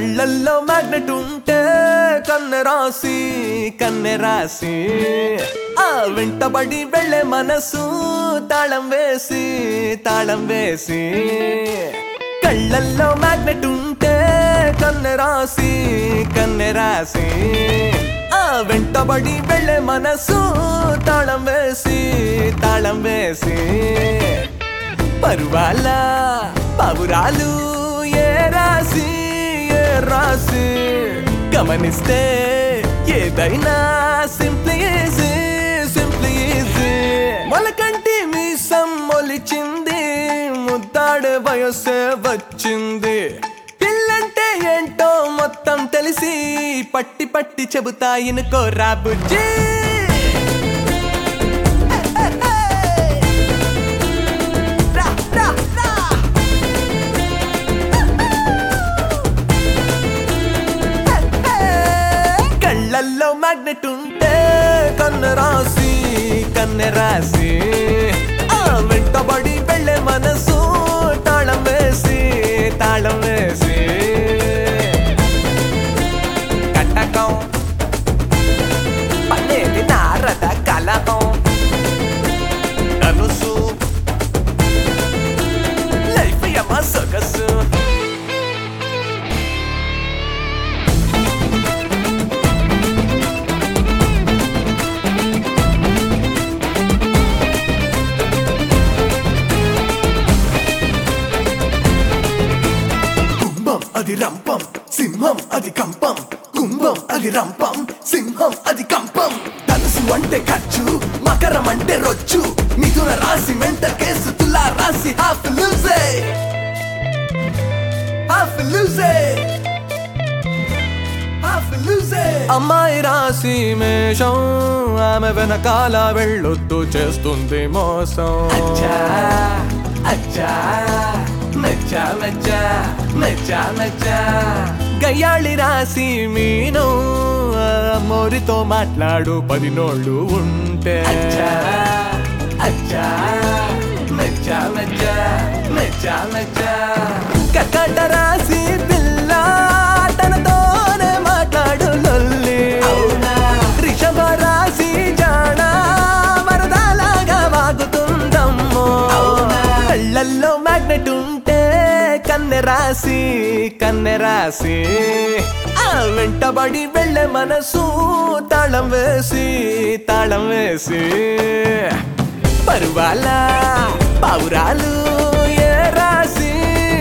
కళ్ళల్లో మ్యాగ్నెట్ ఉంటే కన్నె రాసి ఆ వెంటబడి వెళ్ళే మనసు తాళం వేసి కళ్ళల్లో మ్యాగ్నెట్ ఉంటే కన్నె రాసి ఆ వెంటబడి వెళ్ళే మనసు తాళం వేసి పరువాల పావురాలు ఏ రాసి గమనిస్తే ఏదైనా సింప్లీ ఈజీ మొలకంటి మీసం మొలిచింది ముద్దాడే వయసే వచ్చింది పిల్లంటే ఏంటో మొత్తం తెలిసి పట్టి చెబుతా ఇనుకోరా బుజ్జి కళ్ళల్లో మ్యాగ్నెట్ ఉంటే కన్నె రాసి ఆ వెంటబడి వెళ్ళే మనసు తాళం వేసి కటకం పనేది నారద కలకం ధనుసు లైఫ్ యమ సొగసు అది రంపం సింహం అది కంపం కుంభం అది రంపం సింహం అది కంపం ధనుసు అంటే ఖర్చు మకరం అంటే రొచ్చు మిథున రాశి మెంటల్ కేసు తులా రాశి హాఫ్ లూజే అమ్మాయి రాశి మేషం ఆమె వెనకాల వెళ్ళొద్దు చేస్తుంది మోసం మెచ్చా గయ్యాళి రాసి మీను మోరితో మాట్లాడు 10 నోళ్ళు ఉంటే కర్కాట రాసి పిల్ల తనతోనే మాట్లాడు లొల్లి రిషభ రాసి జాణ వరదలాగా వాగుతుందమ్మో కళ్ళల్లో మ్యాగ్నెట్ ఉంటే కన్నె రాసి ఆ వెంటబడి వెళ్ళే మనసు తాళం వేసి పరువాల పావురాలు ఏ రాసి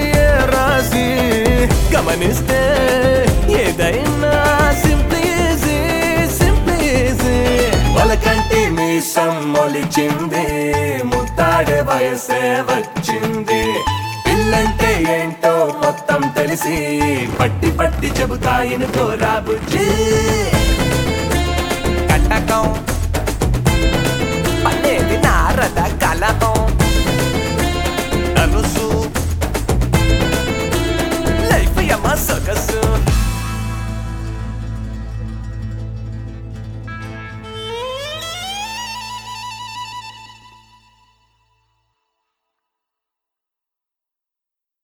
గమనిస్తే ఏదైనా సింప్లీ ఈజీ మొలకంటి మీసం మొలిచింది ముద్దాడే వయసే వచ్చింది పిల్లంటే ఏంటో మొత్తం తెలిసి పట్టి చెబుతా ఇనుకోరా బుజ్జి కటకం పనేది నారద కలకం